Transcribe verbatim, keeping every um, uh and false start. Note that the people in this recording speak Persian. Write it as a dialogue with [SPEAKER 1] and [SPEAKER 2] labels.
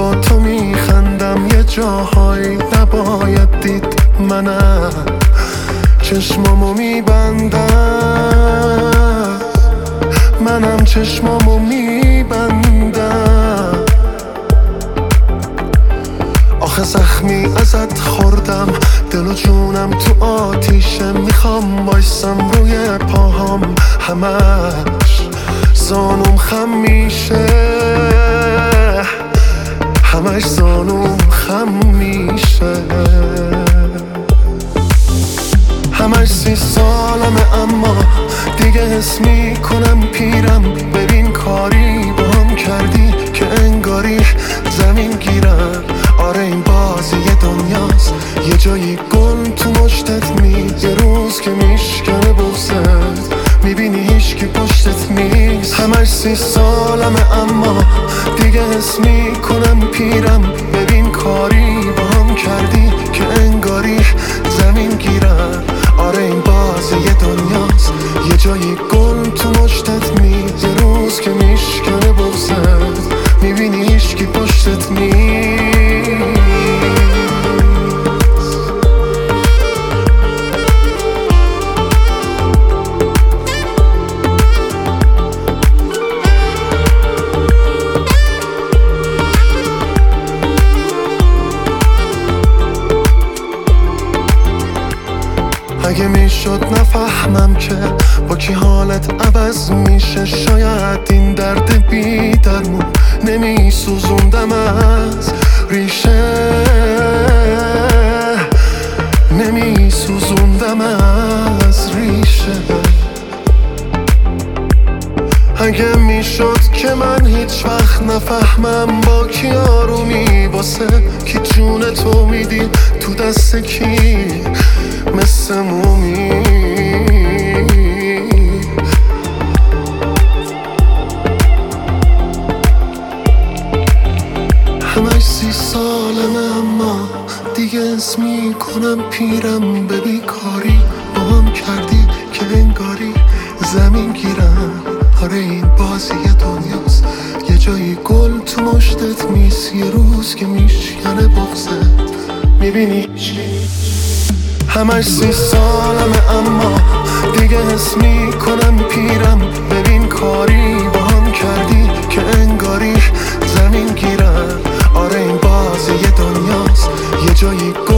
[SPEAKER 1] با تو میخندم یه جاهایی نباید دید. منم چشمامو میبندم، منم چشمامو میبندم. آخه زخمی ازت خوردم، دل و جونم تو آتیشه. میخوام بایستم روی پاهام، همش زانوم خم میشه، همش زانوم خم میشه. همش سی سالمه اما دیگه حس میکنم پیرم. ببین کاری با هم کردی که انگاری زمین گیرم. آره این بازی دنیاست، یه جایی گل تو مشتت میز. یه روز که میشکنه بغزت میبینی هیچکی پشتت نیست. همش سی سالمه اما دیگه حس میکنم پیرم. ببین کاری با هم کردی که انگاری زمین گیرم. آره این بازی دنیاست، یه جایی گل تو مشتت میز. یه روز که میشکنه بغزت میبینی هیچکی پشتت نیست. اگه میشد نفهمم که با کی حالت عوض میشه، شاید این درد بی درمون نمیسوزوندم از ریشه، نمیسوزوندم از ریشه. اگه میشد که من هیچ وقت نفهمم با کی آرومی، واسه کی جون تو میدی تو دست کی مثل مومی. همش سی سالمه اما دیگه حس میکنم پیرم. ببین کاری با هم کردی که انگاری زمین گیرم. آره این بازی دنیاست، یه جایی گل تو مشتت میز. یه روز که میشکنه بغزت میبینی. همش سی سالمه اما دیگه حس میکنم پیرم. ببین کاری با هم کردی که انگاری زمین گیرم. آره این بازی دنیاست، یه جایی